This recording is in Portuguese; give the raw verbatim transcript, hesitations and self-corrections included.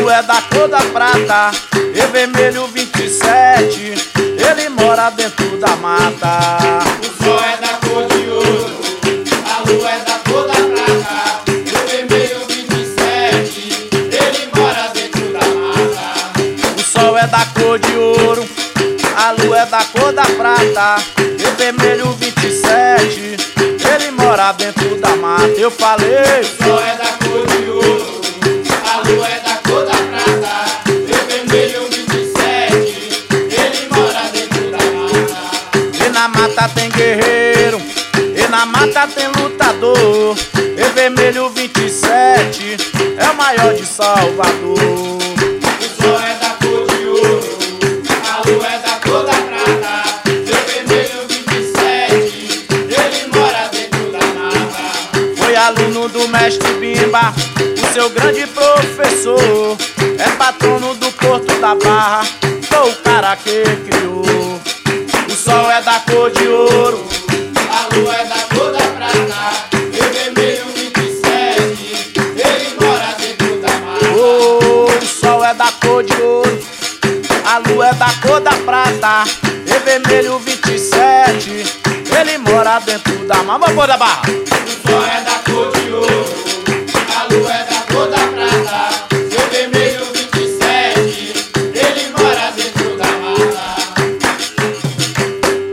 lua é da cor da prata, e vermelho vinte e sete, ele mora dentro da mata. O sol é da cor de ouro, a lua é da cor da prata, e vermelho vinte e sete, ele mora dentro da mata. O sol é da cor de ouro, a lua é da cor da prata, e vermelho vinte e sete, ele mora dentro da mata. Eu falei, o sol é da cor de ouro, a lua é da cor da prata, e vermelho vinte e sete, ele mora dentro da mata. e na mata tem guerreiro, e na mata tem lutador, e vermelho vinte e sete é o maior de Salvador. O sol é da cor de ouro, a lua é da cor da prata, e vermelho vinte e sete, ele mora dentro da mata. Foi aluno do mestre Bimba, o seu grande professor, é patrono do Porto da Barra, foi o cara que criou. O sol é da cor de ouro, a lua é da cor da prata, e vermelho vinte e sete, ele mora dentro da mata. oh, o sol é da cor de ouro, a lua é da cor da prata, e vermelho vinte e sete, ele mora dentro da mata. Vamos pôr da barra.